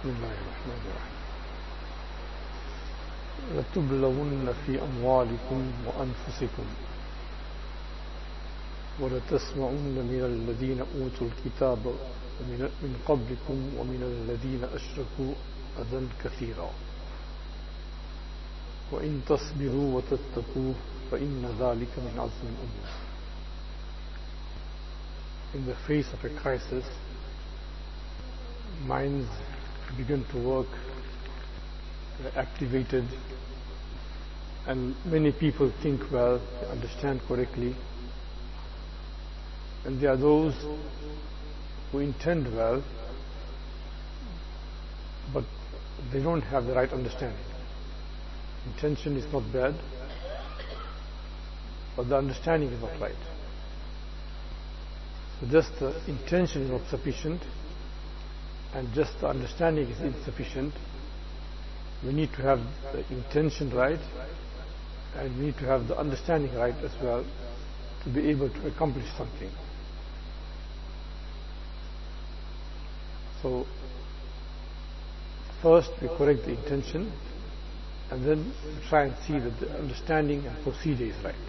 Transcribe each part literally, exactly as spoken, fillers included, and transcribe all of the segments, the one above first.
بسم الله الرحمن الرحيم لتبلون في أموالكم وأنفسكم ولتسمعن من الذين أوتوا الكتاب من قبلكم ومن الذين أشركوا أذى كثيرا وإن تصبروا وتتقوا فإن ذلك من عزم الأمور. In the face of a crisis, minds begin to work, they're activated, and many people think well, they understand correctly, and there are those who intend well, but they don't have the right understanding. Intention is not bad, but the understanding is not right. So just the intention is not sufficient, and just the understanding is insufficient. We need to have the intention right, and we need to have the understanding right as well to be able to accomplish something. So first we correct the intention, and then we try and see that the understanding and procedure is right.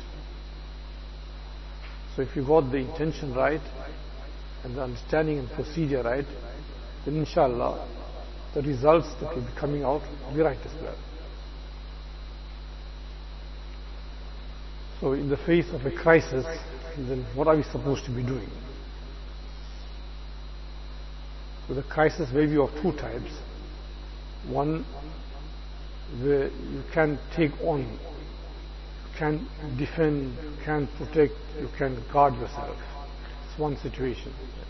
So if you got the intention right and the understanding and procedure right, then inshallah the results that will be coming out will be right as well. So in the face of a crisis, then what are we supposed to be doing? So the crisis may be of two types. One, where you can take on, you can defend, you can protect, you can guard yourself. It's one situation.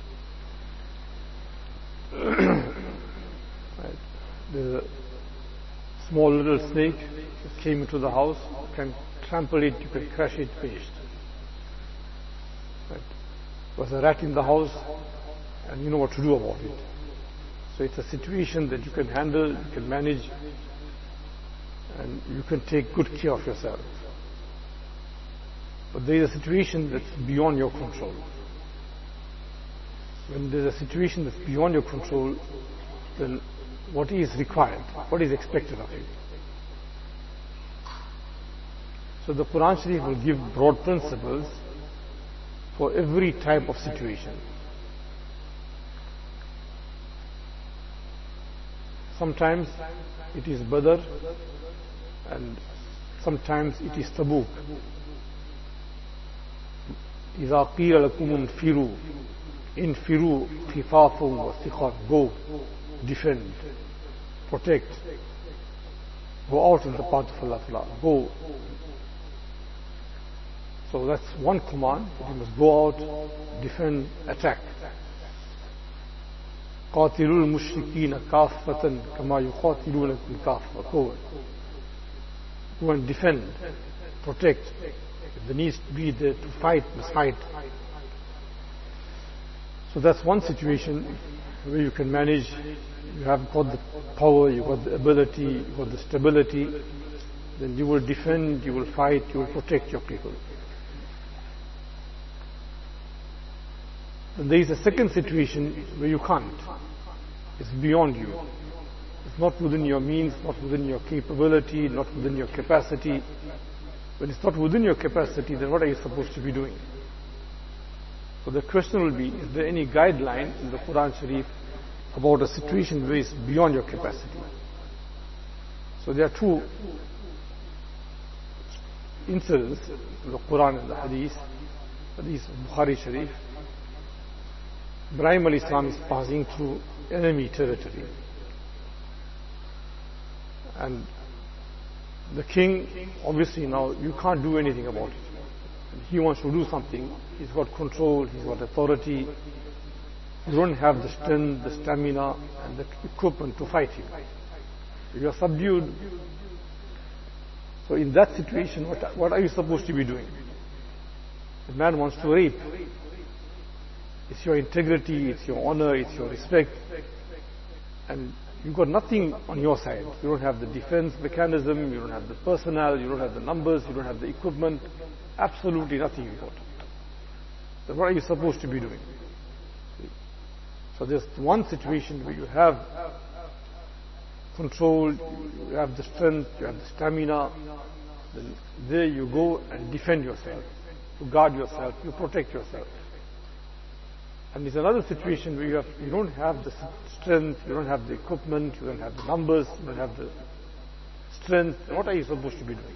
Right. The small little snake that came into the house, you can trample it, you can crush it, finished. Right. There was a rat in the house, and you know what to do about it. So it's a situation that you can handle, you can manage, and you can take good care of yourself. But there is a situation that's beyond your control. When there's a situation that's beyond your control, then what is required? What is expected of you? So the Quran Sharif will give broad principles for every type of situation. Sometimes it is Badr, and sometimes it is Tabuk. إِذَا قِيلَ لَكُمُ انْفِرُوا انْفِرُوا خِفَافًا وَثِقَالًا. Go, defend, protect, go out in the path of Allah Ta'ala. Go. So that's one command, that you must go out, defend, attack. قَاتِلُوا الْمُشْرِكِينَ كَافَّةً كَمَا يُقَاتِلُونَكُمْ كَافَّةً. Go. Go and defend, protect. If there needs to be there to fight, must fight. So that's one situation where you can manage. You have got the power, you got the ability, you got the stability. Then you will defend, you will fight, you will protect your people. And there is a second situation where you can't. It's beyond you. It's not within your means, not within your capability, not within your capacity. When it's not within your capacity, then what are you supposed to be doing? So the question will be, is there any guideline in the Quran Sharif about a situation where it's beyond your capacity? So there are two incidents in the Quran and the Hadith. Hadith of Bukhari Sharif. Ibrahim alayhi salam is passing through enemy territory, and the king, obviously now you can't do anything about it. He wants to do something, he's got control, he's got authority. You don't have the strength, the stamina and the equipment to fight him. You are subdued. So in that situation, what, what are you supposed to be doing? The man wants to rape. It's your integrity, it's your honor, it's your respect, and you've got nothing on your side. You don't have the defense mechanism, you don't have the personnel, you don't have the numbers, you don't have the equipment, absolutely nothing you've got. So what are you supposed to be doing? So there's one situation where you have control, you have the strength, you have the stamina. Then there you go and defend yourself, you guard yourself, you protect yourself. And it's another situation where you, have, you don't have the strength, you don't have the equipment, you don't have the numbers, you don't have the strength. What are you supposed to be doing?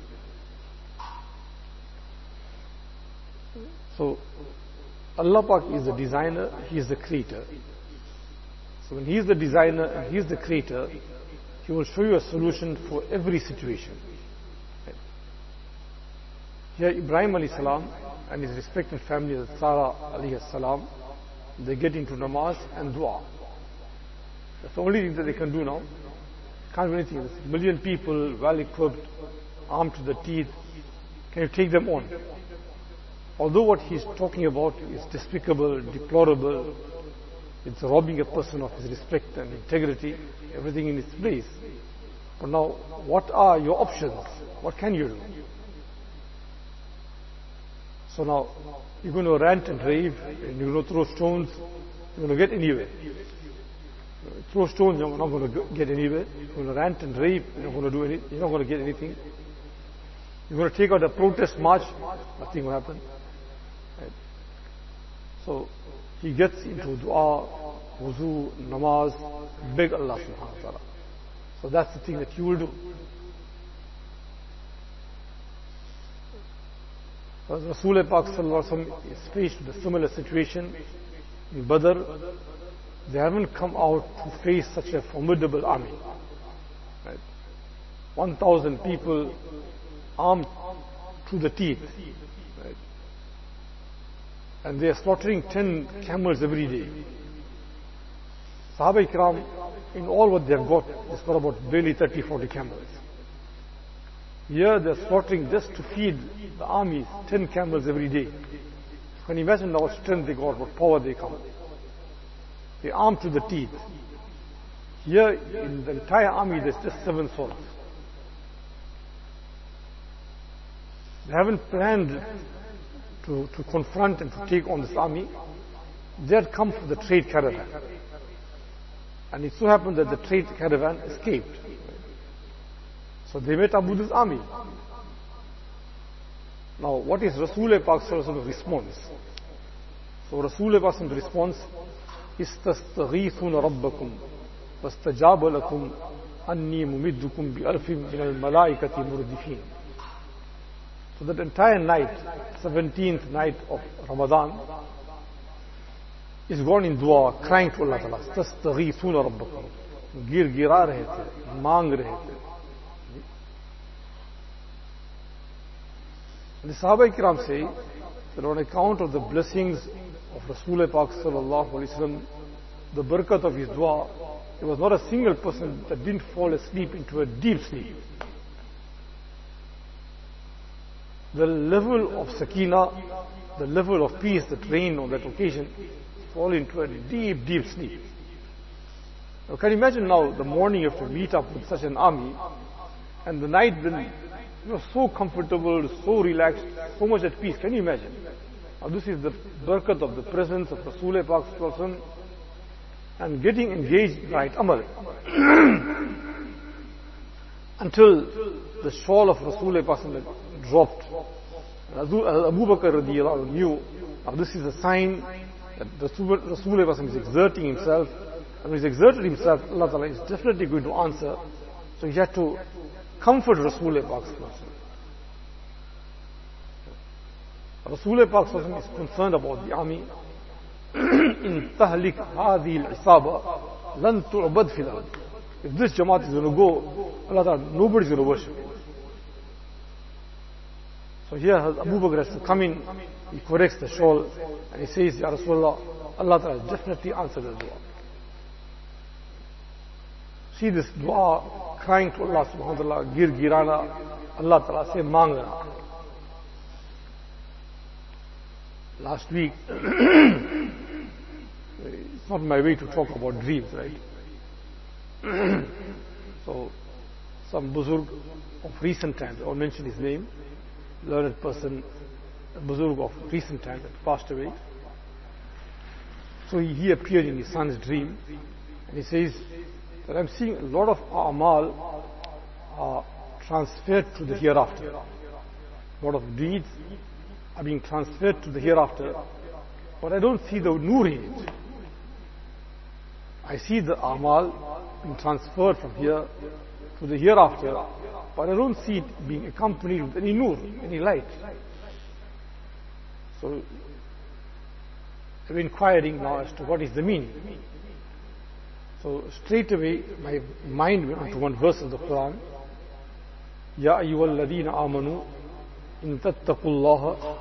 So, Allah Pak is the designer, He is the creator. So when He is the designer and He is the creator, He will show you a solution for every situation. Here Ibrahim alayhi salam and his respected family, Sarah alayhi salam, they get into namaz and dua. That's the only thing that they can do now. Can't do anything. There's a million people, well equipped, armed to the teeth. Can you take them on? Although what he's talking about is despicable, deplorable, it's robbing a person of his respect and integrity, everything in its place. But now, what are your options? What can you do? So now, you're going to rant and rave, and you're going to throw stones, you're going to get anywhere. Throw stones, you're not going to get anywhere. You're going to rant and rave, you're not going to do any, you're not going to get anything. You're going to take out a protest march, nothing will happen. Right? So, he gets into dua, wuzu, namaz, beg Allah subhanahu wa ta'ala. So that's the thing that you will do. As Rasul Pak sallallahu alaihi wasallam is faced with a similar situation in Badr, they haven't come out to face such a formidable army. Right? one thousand people armed to the teeth. Right? And they are slaughtering ten camels every day. Sahaba Ikram, in all what they have got, is got about barely thirty, forty camels. Here they are slaughtering just to feed the armies ten camels every day. Can you imagine how much strength they got, what power they come? They are armed to the teeth. Here in the entire army there's just seven swords. They haven't planned to, to confront and to take on this army. They had come for the trade caravan. And it so happened that the trade caravan escaped. So they met Abu Dhur's army. Now, what is Rasul Pak's response? So Rasul Pak's response is Istastaghithuna Rabbakum Fastajaba lakum anni mumiddukum bi alfim min al-malaikati murdifin. So that entire night, seventeenth night of Ramadan, is gone in dua, crying to Allah Ta'ala. Istastaghithuna Rabbakum. Gir gira rahe the, mang rahe the. The Sahaba Ikram say that on account of the blessings of Rasul Pak sallallahu alaihi wasallam, the barakat of his dua, there was not a single person that didn't fall asleep into a deep sleep. The level of sakina, the level of peace that reigned on that occasion, fall into a deep, deep sleep. Now can you imagine now the morning you have to meet up with such an army, and the night when you are so comfortable, so relaxed, so much at peace. Can you imagine? Now this is the barakat of the presence of Rasul Pak and getting engaged in right amal. Until the shawl of Rasul Pak dropped. Abu Bakr radiallahu anhu knew, now this is a sign that Rasul Pak is exerting himself. And when he's exerted himself, Allah Ta'ala is definitely going to answer. So he had to comfort Rasul Pak. Rasul Pak is concerned about the army. In tahlik hadhi al-isaba lan tu'bad fil ard. If this Jamaat is going to go, Allah Ta'ala, nobody is going to worship. So here Abu Bakr has to come in, he corrects the shawl, and he says, Ya Rasulullah, Allah Ta'ala definitely answered the dua. See this dua, crying to Allah subhanahu wa ta'ala, gir girana, Allah Ta'ala say mangana. Last week, it's not my way to talk about dreams, right? So, some Buzurg of recent times, I'll mention his name, learned person, a Buzurg of recent times that passed away. So he, he appeared in his son's dream, and he says, that I'm seeing a lot of a'mal are transferred to the hereafter. A lot of deeds are being transferred to the hereafter, but I don't see the nur in it. I see the a'mal being transferred from here to the hereafter, but I don't see it being accompanied with any nur, any light. So I'm inquiring now as to what is the meaning. So straight away my mind went to one verse of the Quran. Ya ayyuhal ladina amanu in tattaqullaha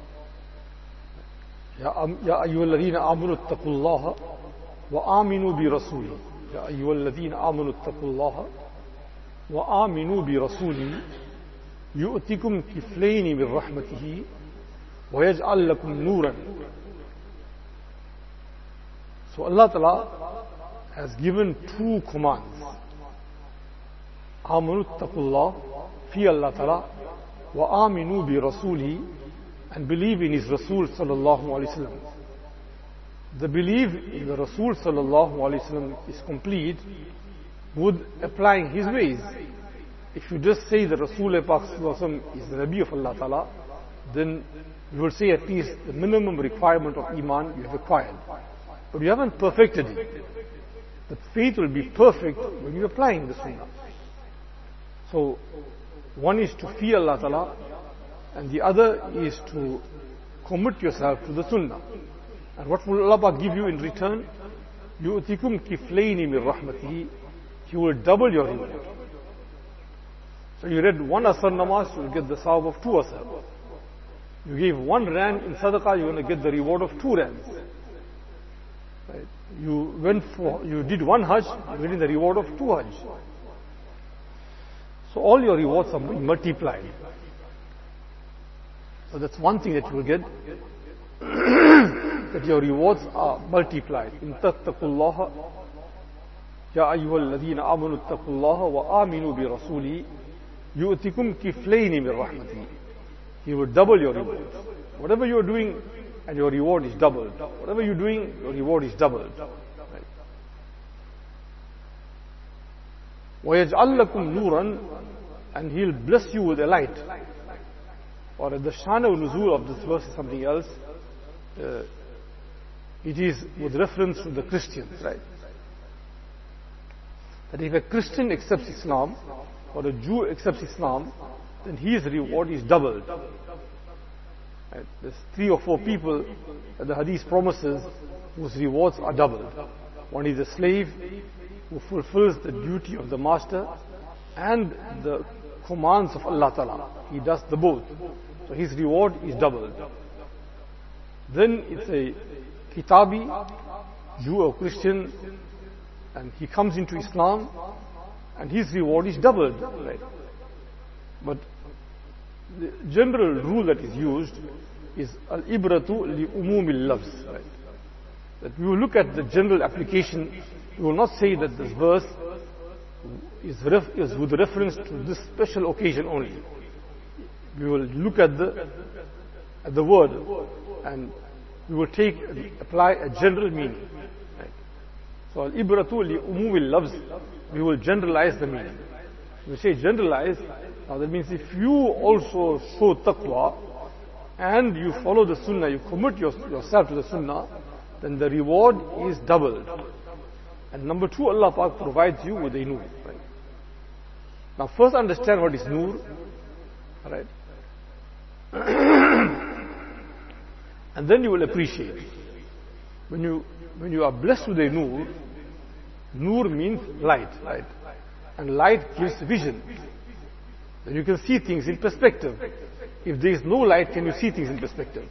Ya ayyuhal ladina amanu ittaqullaha wa aminu bi rasuli. Ya ayyuhal ladina amanu ittaqullaha wa aminu bi rasuli yu'tikum kiflayni min rahmatihi wa yaj'al lakum nuran. So Allah Ta'ala has given two commands. Amanu taqullah, fear Allah Ta'ala, wa aminu bi rasuli, and believe in his Rasul sallallahu alaihi wasallam. The belief in the Rasul sallallahu alaihi wasallam is complete with applying his ways. If you just say the Rasul Pak sallallahu alaihi wasallam is the Nabi of Allah Ta'ala, then you will say at least the minimum requirement of Iman you have acquired. But you haven't perfected it. The faith will be perfect when you're applying the Sunnah. So, one is to fear Allah Ta'ala, and the other is to commit yourself to the Sunnah. And what will Allah give you in return? يُؤْتِكُمْ كِفْلَيْنِ مِنْ رَحْمَتِهِ. He will double your reward. So you read one asr namaz, you will get the sawab of two asr. You gave one rand in sadaqah, you're going to get the reward of two rands. Right. You went for, you did one hajj, you're getting the reward of two hajj. So all your rewards are multiplied. So that's one thing that you will get, that your rewards are multiplied. In tattaqullaha, ya ayyuhal ladina amanu taqullaha wa aminu bi rasuli, yu'tikum kiflayni min rahmatihi. He will double your rewards. Whatever you are doing, and your reward is doubled. Whatever you're doing, your reward is doubled. Right. وَيَجْعَلْ لَكُمْ نُورًا, and He'll bless you with a light. Or the Shana Nuzul of this verse is something else. Uh, it is with reference to the Christians, right? That if a Christian accepts Islam, or a Jew accepts Islam, then his reward is doubled. Right. There's three or four people that the hadith promises whose rewards are doubled. One is a slave who fulfills the duty of the master and the commands of Allah Ta'ala. He does the both. So his reward is doubled. Then it's a Kitabi, Jew or Christian, and he comes into Islam and his reward is doubled. Right. But the general rule that is used is al-ibratu li-umumil lafz. Right? That we will look at the general application. We will not say that this verse is, ref is with reference to this special occasion only. We will look at the at the word and we will take apply a general meaning. Right? So al-ibratu li-umumil lafz, we will generalize the meaning. We say generalize. Now that means if you also show taqwa and you follow the sunnah, you commit your, yourself to the sunnah, then the reward is doubled. And number two, Allah Pak provides you with a nur. Right? Now first understand what is nur. Right? And then you will appreciate. When you, when you are blessed with a nur, nur means light. Right? And light gives vision. Then you can see things in perspective. If there is no light, can you see things in perspective?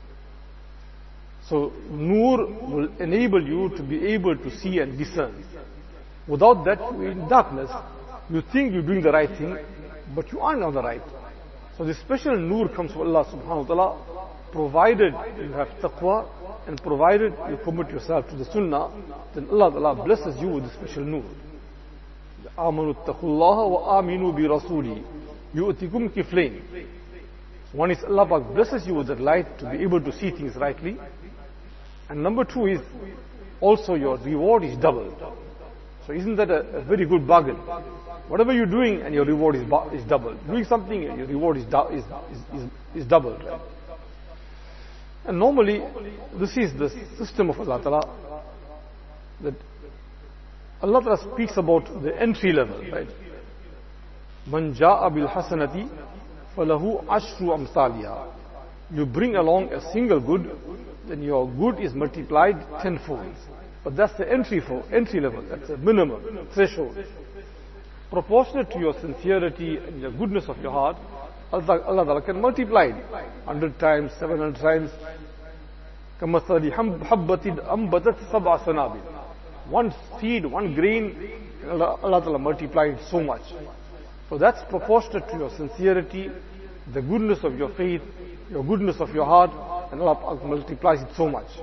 So, nur will enable you to be able to see and discern. Without that, you're in darkness. You think you're doing the right thing, but you aren't on the right. So, this special nur comes from Allah subhanahu wa ta'ala, provided you have taqwa and provided you commit yourself to the sunnah, then Allah ta'ala blesses you with the special nur. آمنوا اتقوا الله وآمنوا برسوله يؤتكم كفلين. One is Allah Pak blesses you with that light to be able to see things rightly. And number two is also your reward is doubled. So isn't that a, a very good bargain? Whatever you're doing and your reward is, is double. Doing something and your reward is, is, is, is, is double. Right? And normally, this is the system of Allah Ta'ala, that Allah Ta'ala speaks about the entry level, right? Man ja'a bil hasanati falahu ashru amsaliha. You bring along a single good, then your good is multiplied tenfold. But that's the entry for entry level. That's a minimum threshold. Proportionate to your sincerity and the goodness of your heart, Allah, Allah Ta'ala can multiply it hundred times, seven hundred times. كَمَثَلِ حَبَّةٍ أَنْبَتَتْ سَبْعَ سَنَابِلَ. One seed, one grain, Allah, Allah Ta'ala multiplied so much. So that's proportionate to your sincerity, the goodness of your faith, your goodness of your heart, and Allah multiplies it so much.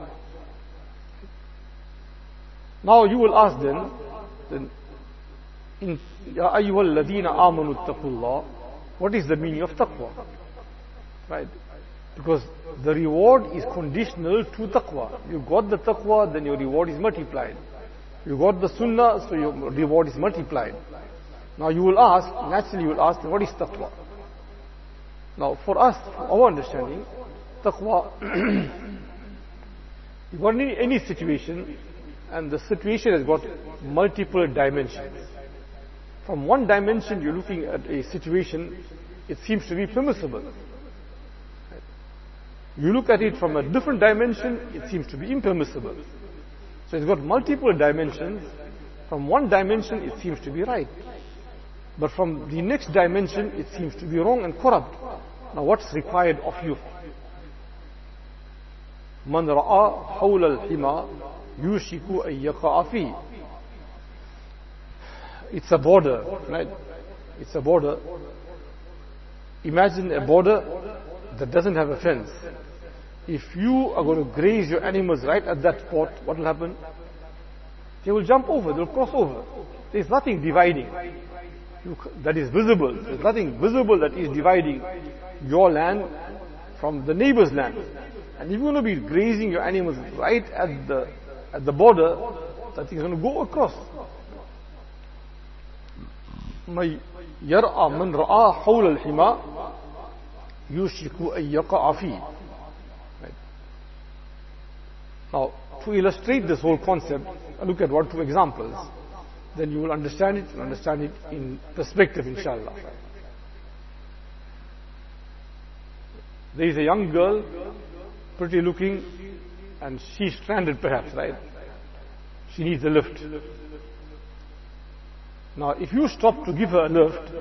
Now you will ask then, then in Ya ayyuhal ladina amanu taqullah, what is the meaning of taqwa? Right? Because the reward is conditional to taqwa. You got the taqwa, then your reward is multiplied. You got the sunnah, so your reward is multiplied. Now you will ask, naturally you will ask, what is taqwa? Now for us, our understanding, taqwa, you got any, any situation, and the situation has got multiple dimensions. From one dimension, you're looking at a situation, it seems to be permissible. You look at it from a different dimension, it seems to be impermissible. So it's got multiple dimensions. From one dimension, it seems to be right. But from the next dimension, it seems to be wrong and corrupt. Now what's required of you? Man ra'a hawla al-hima yushiku an yaqa'a fi. It's a border, right? It's a border. Imagine a border that doesn't have a fence. If you are going to graze your animals right at that spot, what will happen? They will jump over, they will cross over. There is nothing dividing. You, that is visible. There is nothing visible that is dividing your land from the neighbor's land. And if you're going to be grazing your animals right at the at the border, that thing is going to go across. من يرأى من رأى حول الحمى يوشك أن يقع فيه. Now, to illustrate this whole concept, look at one two examples. Then you will understand it, you'll understand it in perspective, inshallah. There is a young girl, pretty looking, and she's stranded perhaps, right? She needs a lift. Now, if you stop to give her a lift,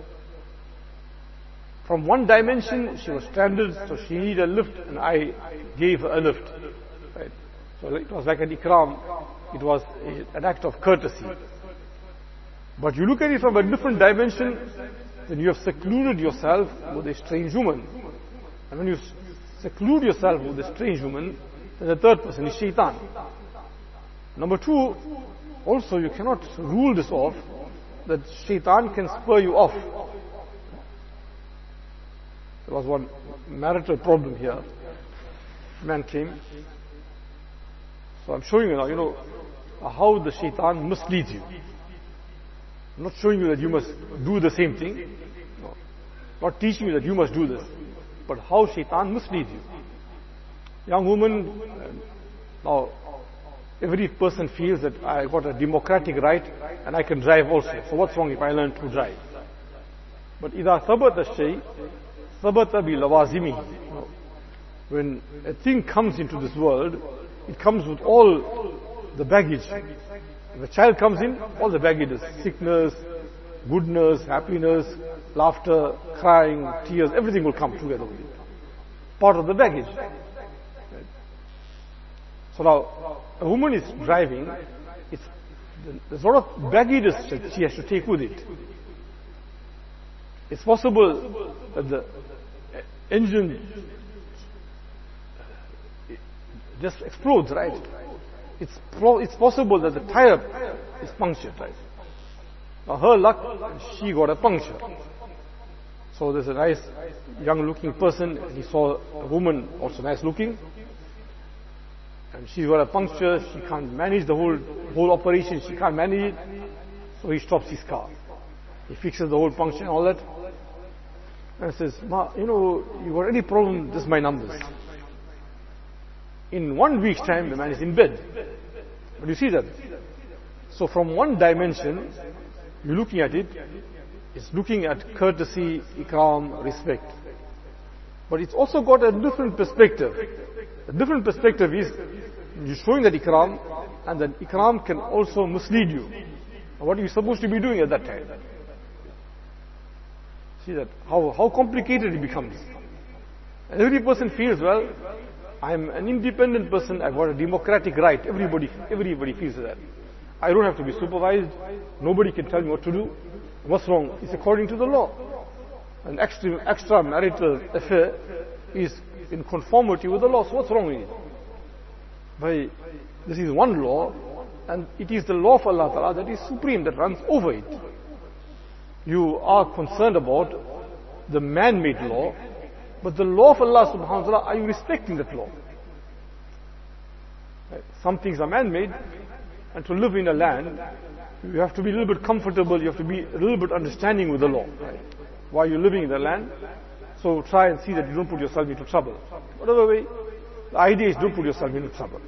from one dimension she was stranded, so she needed a lift, and I gave her a lift. Right? So it was like an ikram, it was a, an act of courtesy. But you look at it from a different dimension, then you have secluded yourself with a strange woman. And when you seclude yourself with a strange woman, then the third person is shaitan. Number two, also you cannot rule this off, that shaitan can spur you off. There was one marital problem here. A man came. So I'm showing you now, you know, how the shaitan misleads you. I'm not showing you that you must do the same thing. No. Not teaching you that you must do this. But how shaitan misleads you. Young woman, now every person feels that I got a democratic right and I can drive also. So what's wrong if I learn to drive? But إِذَا ثَبَتَ الشَّيْء ثَبَتَ بِلَوَازِمِهِ. When a thing comes into this world, it comes with all the baggage. If a child comes in, all the baggage is sickness, goodness, happiness, laughter, crying, tears, everything will come together with it. Part of the baggage. So now, a woman is driving, it's, there's a lot of baggage that she has to take with it. It's possible that the engine just explodes, right? It's, pro it's possible that the tire is punctured, right? Now her luck, she got a puncture. So there's a nice young looking person, he saw a woman also nice looking. And she's got a puncture, she can't manage the whole, whole operation, she can't manage it. So he stops his car. He fixes the whole puncture and all that. And says, Ma, you know, you got any problem, this is my numbers. In one week's time, the man is in bed. But you see that? So from one dimension, you're looking at it, it's looking at courtesy, ikram, respect. But it's also got a different perspective. A different perspective is, you're showing that ikram, and that ikram can also mislead you. What are you supposed to be doing at that time? See that, how, how complicated it becomes. And every person feels, well, I'm an independent person, I've got a democratic right. Everybody, everybody feels that. I don't have to be supervised. Nobody can tell me what to do. What's wrong? It's according to the law. An extra, extramarital affair is in conformity with the law. So what's wrong with it? By, this is one law, and it is the law of Allah Ta'ala that is supreme, that runs over it. You are concerned about the man-made law, but the law of Allah Subhanahu wa Ta'ala, are you respecting that law? Some things are man-made, and to live in a land, you have to be a little bit comfortable, you have to be a little bit understanding with the law. Right? While you're living in the land, so try and see that you don't put yourself into trouble. Whatever way, the idea is don't put yourself into trouble.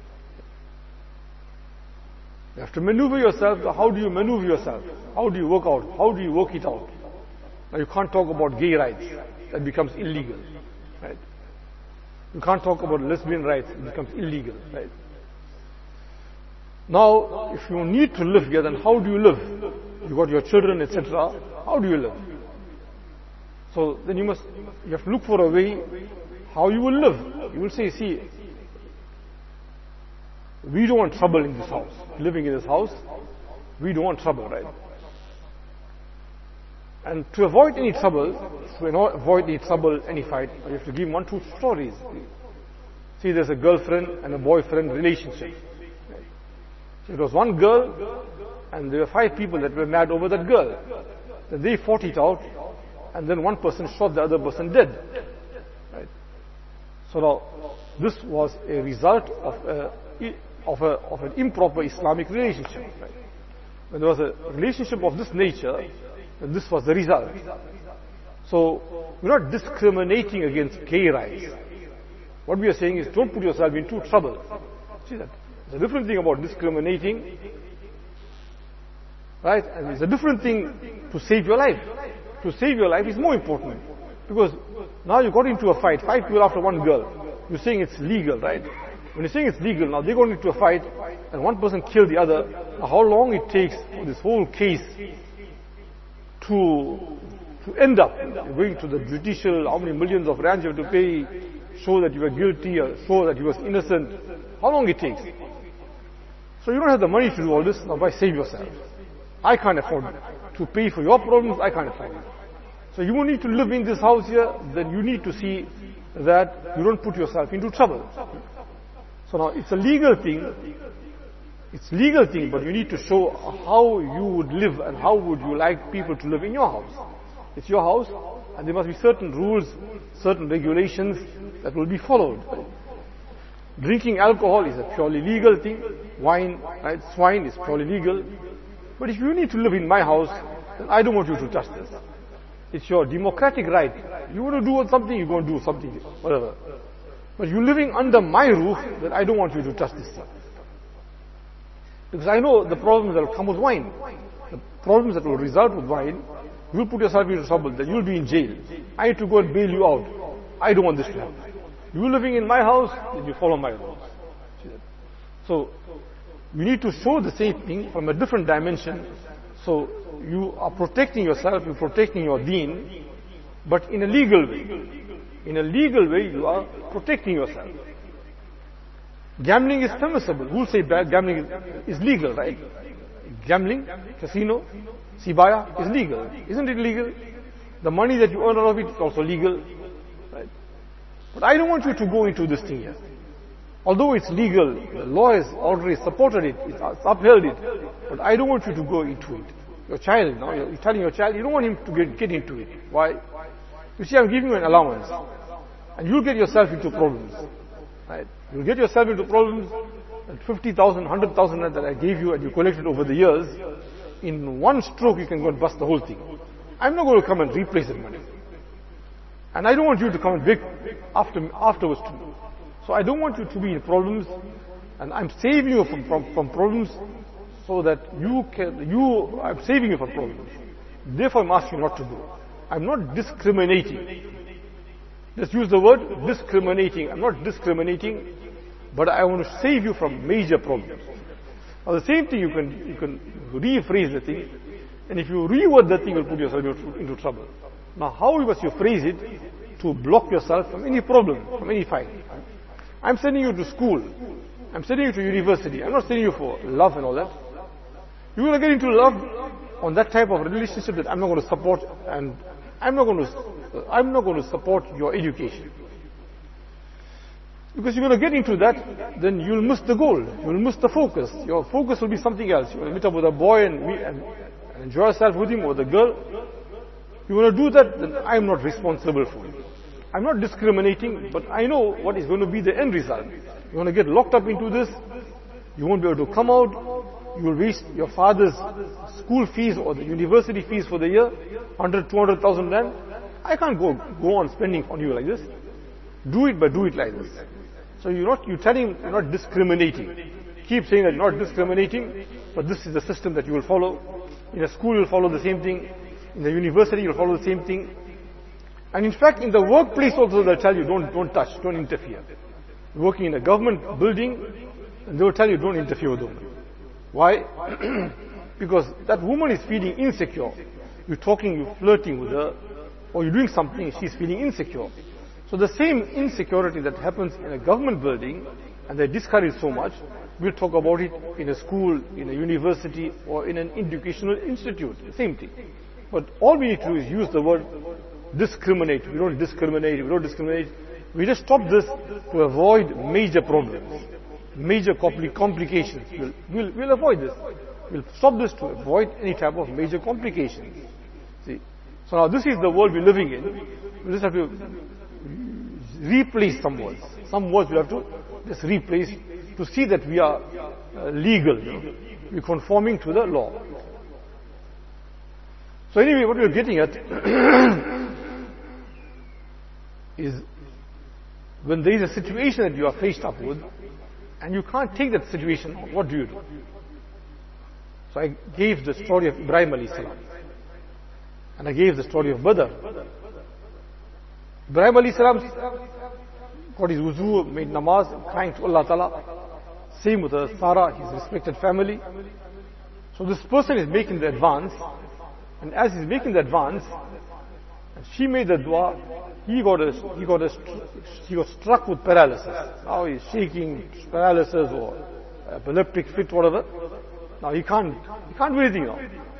You have to maneuver yourself. How do you maneuver yourself? How do you work out? How do you work it out? Now you can't talk about gay rights. That becomes illegal. Right? You can't talk about lesbian rights. It becomes illegal. Right? Now, if you need to live here, then how do you live? You got your children, et cetera. How do you live? So then you must, you have to look for a way how you will live. You will say, see, we don't want trouble in this house. Living in this house, we don't want trouble, right? And to avoid any trouble, to avoid any trouble, any fight, you have to give one, two stories. See, there's a girlfriend and a boyfriend relationship. So it was one girl, and there were five people that were mad over that girl. Then they fought it out, and then one person shot the other person dead. Right? So now, this was a result of a, of, a, of an improper Islamic relationship. Right? When there was a relationship of this nature, then this was the result. So, we're not discriminating against gay rights. What we are saying is, don't put yourself into trouble. See that? It's a different thing about discriminating, right? And it's a different thing to save your life. To save your life is more important. Because now you got into a fight, five people after one girl. You're saying it's legal, right? When you're saying it's legal, now they got into a fight, and one person killed the other. Now how long it takes for this whole case to, to end up? You're going to the judicial, how many millions of rands you have to pay, show that you were guilty, or show that you were innocent. How long it takes? So you don't have the money to do all this, now why save yourself? I can't afford it. To pay for your problems, I can't afford it. So you need to live in this house here, then you need to see that you don't put yourself into trouble. So now it's a legal thing, it's legal thing, but you need to show how you would live and how would you like people to live in your house. It's your house, and there must be certain rules, certain regulations that will be followed. Drinking alcohol is a purely legal thing. Wine, right? Swine is purely legal. But if you need to live in my house, then I don't want you to touch this. It's your democratic right. You want to do something, you're going to do something, whatever. But you're living under my roof, then I don't want you to touch this stuff. Because I know the problems that will come with wine. The problems that will result with wine, you'll put yourself into trouble, then you'll be in jail. I need to go and bail you out. I don't want this to happen. You're living in my house, then you follow my rules. So, you need to show the same thing from a different dimension. So, you are protecting yourself, you're protecting your deen, but in a legal way. In a legal way, you are protecting yourself. Gambling is permissible. Who will say bad? Gambling is, is legal, right? Gambling, casino, sibaya is legal. Isn't it legal? The money that you earn out of it is also legal. Right? But I don't want you to go into this thing here. Although it's legal, the law has already supported it, it's upheld it, but I don't want you to go into it. Your child, now you're telling your child, you don't want him to get, get into it. Why? You see, I'm giving you an allowance, and you'll get yourself into problems. Right? You'll get yourself into problems. That fifty thousand, one hundred thousand that I gave you and you collected over the years, in one stroke you can go and bust the whole thing. I'm not going to come and replace that money. And I don't want you to come and beg after, afterwards to me. So I don't want you to be in problems, and I'm saving you from, from, from problems so that you can, you, I'm saving you from problems. Therefore I'm asking you not to do. I'm not discriminating. Just use the word discriminating. I'm not discriminating, but I want to save you from major problems. Now the same thing you can, you can rephrase the thing, and if you reword the thing, you'll put yourself into trouble. Now how must you phrase it to block yourself from any problem, from any fight? I'm sending you to school. I'm sending you to university. I'm not sending you for love and all that. You're going to get into love on that type of relationship that I'm not going to support, and I'm not going to, I'm not going to support your education. Because you're going to get into that, then you'll miss the goal. You'll miss the focus. Your focus will be something else. You're going to meet up with a boy and, we, and enjoy yourself with him, or the girl. You want to do that, then I'm not responsible for it. I'm not discriminating, but I know what is going to be the end result. You want to get locked up into this, you won't be able to come out, you will waste your father's school fees or the university fees for the year, one hundred, two hundred thousand rand. I can't go, go on spending on you like this. Do it, but do it like this. So you're not, you're telling him you're not discriminating. Keep saying that you're not discriminating, but this is the system that you will follow. In a school you'll follow the same thing. In the university you'll follow the same thing. And in fact, in the workplace also they'll tell you, don't, don't touch, don't interfere. You're working in a government building, and they'll tell you, don't interfere with the woman. Why? Because that woman is feeling insecure. You're talking, you're flirting with her, or you're doing something, she's feeling insecure. So the same insecurity that happens in a government building, and they discourage so much, we'll talk about it in a school, in a university, or in an educational institute. Same thing. But all we need to do is use the word discriminate. We don't discriminate, we don't discriminate. We just stop this to avoid major problems, major compli complications. We'll, we'll, we'll avoid this. We'll stop this to avoid any type of major complications. See? So now this is the world we're living in. We just have to replace some words. Some words we have to just replace to see that we are uh, legal. You know? We're conforming to the law. So anyway, what we're getting at is when there is a situation that you are faced up with and you can't take that situation on, what do you do? So I gave the story of Ibrahim alayhi salam, and I gave the story of Badr. Ibrahim alayhi salam got his wuzu, made namaz, crying to Allah Ta'ala. Same with Sarah, his respected family. So this person is making the advance, and as he's making the advance, and she made the dua, he got a, he got a, he got struck with paralysis. Now he's shaking, paralysis or epileptic fit, whatever. Now he can't, he can't do anything now.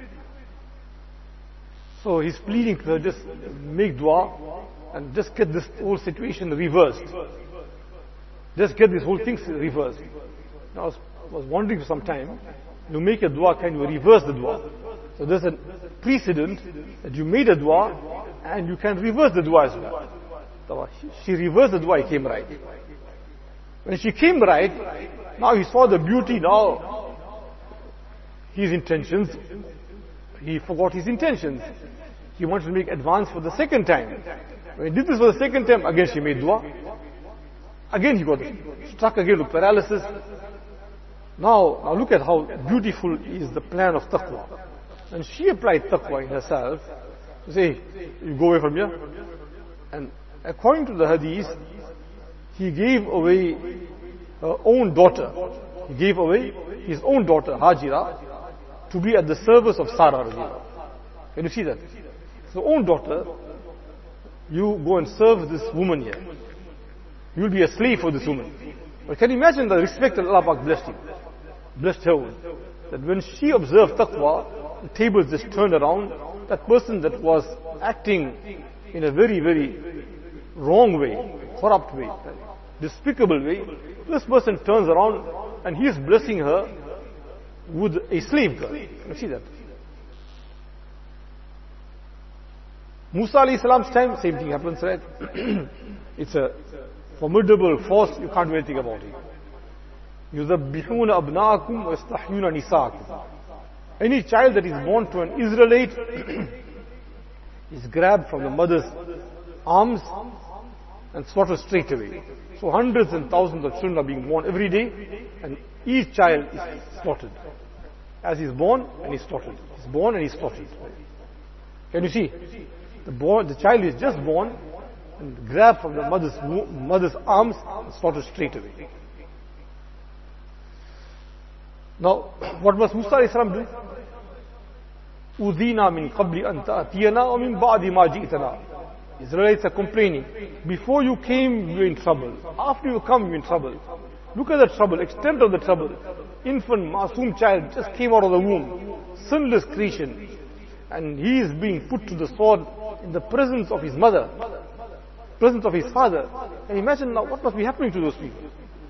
So he's pleading to her, just make dua and just get this whole situation reversed. Just get this whole thing reversed. Now I was, was wondering for some time, you make a dua, can you reverse the dua? So there's a precedent that you made a dua and you can reverse the dua as well. So she reversed the dua, it came right. When she came right, now he saw the beauty, now his intentions, he forgot his intentions. He wanted to make advance for the second time. When he did this for the second time, again she made dua. Again he got struck again with paralysis. Now, now look at how beautiful is the plan of taqwa. And she applied taqwa in herself to say, you go away from here. And according to the hadith, he gave away her own daughter. He gave away his own daughter, Hajira, to be at the service of Sarah. Can you see that? So own daughter, you go and serve this woman here. You will be a slave for this woman. But can you imagine the respect that Allah Pak blessed him? Blessed her with. That when she observed taqwa, the tables just turned around. That person that was acting in a very, very wrong way, corrupt way, despicable way, this person turns around and he is blessing her with a slave girl. You see that? Musa alayhi salam's time, same thing happens, right? It's a formidable force, you can't do anything about it. يُذَبِّحُونَ أَبْنَاءَكُمْ وَيَسْتَحْيُونَ نِسَاءَكُمْ. Any child that is born to an Israelite is grabbed from the mother's arms and slaughtered straight away. So hundreds and thousands of children are being born every day, and each child is slaughtered. As he's born and he's slaughtered. He's born and he's slaughtered. Can you see? The, boy, the child is just born and grabbed from the mother's, mother's arms and slaughtered straight away. Now, what must Musa alayhi salam do? Udina min qabli an ta'tiyana wa min ba'di ma ji'tana. Israelites are complaining. Before you came, you're in trouble. After you come, you're in trouble. Look at the trouble, extent of the trouble. Infant, masoom child just came out of the womb. Sinless creation. And he is being put to the sword in the presence of his mother. Presence of his father. And imagine now what must be happening to those people.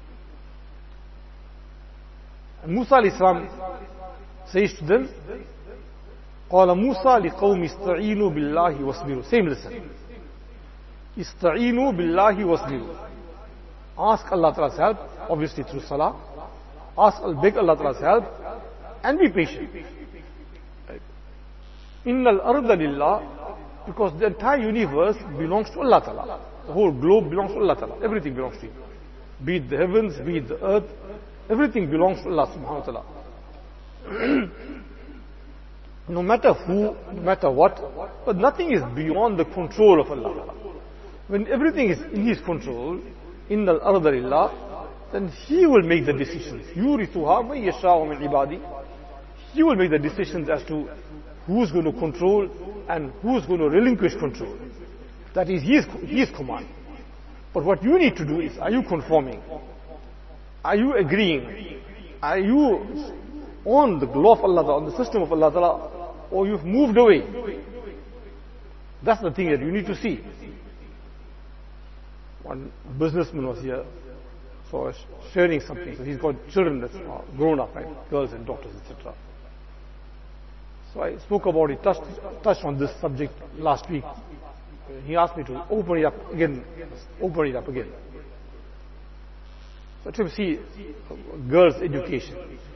And Musa alayhi salam says to them, قال موسى لقوم استعينوا بالله واصبروا. Same lesson. استعينوا بالله واصبروا. Ask Allah Ta'ala's help, obviously through salah. Ask, beg Allah Ta'ala's help, and be patient. Innal arda lillah, because the entire universe belongs to Allah Ta'ala. The whole globe belongs to Allah Ta'ala. Everything belongs to Him. Be it the heavens, be it the earth, everything belongs to Allah Subhanahu wa Ta'ala. No matter who, no matter what, but nothing is beyond the control of Allah. When everything is in His control, innal arda lillah, then He will make the decisions. Yurithuha man yasha'u min ibadi. He will make the decisions as to who's going to control and who's going to relinquish control. That is His, His command. But what you need to do is, are you conforming? Are you agreeing? Are you on the law of Allah, on the system of Allah Ta'ala, or you've moved away? That's the thing that you need to see. One businessman was here, so I was sharing something. So he's got children that's grown up, right? Girls and daughters, et cetera. So I spoke about it, touched, touched on this subject last week. He asked me to open it up again, open it up again. So to see girls' education.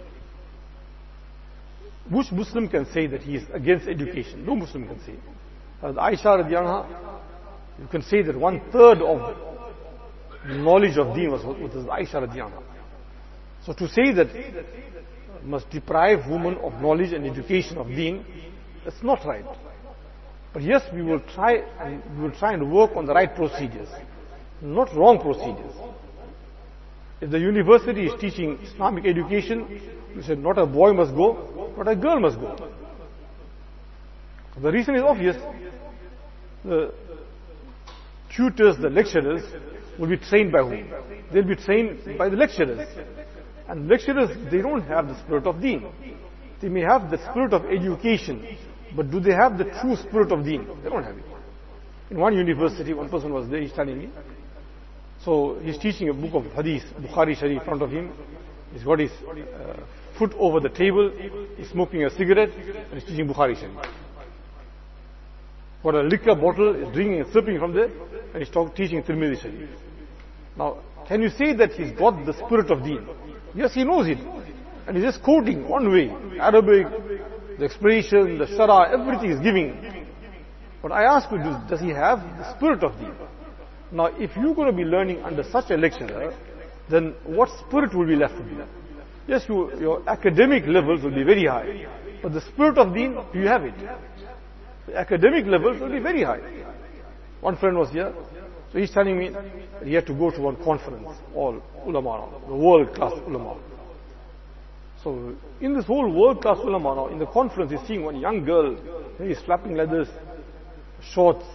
Which Muslim can say that he is against education? No Muslim can say. As Aisha radiallahu anha, you can say that one third of knowledge of deen was with Aisha radiallahu anha. So to say that must deprive women of knowledge and education of deen, that's not right. But yes, we will try and we will try and work on the right procedures, not wrong procedures. If the university is teaching Islamic education, you said not a boy must go, but a girl must go. The reason is obvious. The tutors, the lecturers, will be trained by whom? They'll be trained by the lecturers. And lecturers, they don't have the spirit of deen. They may have the spirit of education, but do they have the true spirit of deen? They don't have it. In one university, one person was there, he's telling me. So he's teaching a book of hadith, Bukhari Sharif in front of him. He's got his uh, foot over the table, he's smoking a cigarette, and he's teaching Bukhari Sharif. Got a liquor bottle, he's drinking and sipping from there, and he's talk, teaching Tirmidhi Sharif. Now, can you say that he's got the spirit of deen? Yes, he knows it. And he's just quoting one way. Arabic, the expression, the shara, everything is giving. But I ask you, does he have the spirit of deen? Now, if you're going to be learning under such a lecturer, then what spirit will be left with you? Yes, you, your academic levels will be very high. But the spirit of deen, do you have it? The academic levels will be very high. One friend was here, so he's telling me he had to go to one conference, all ulama, the world-class ulama. So in this whole world-class ulama now, in the conference he's seeing one young girl, he's flapping leathers, shorts.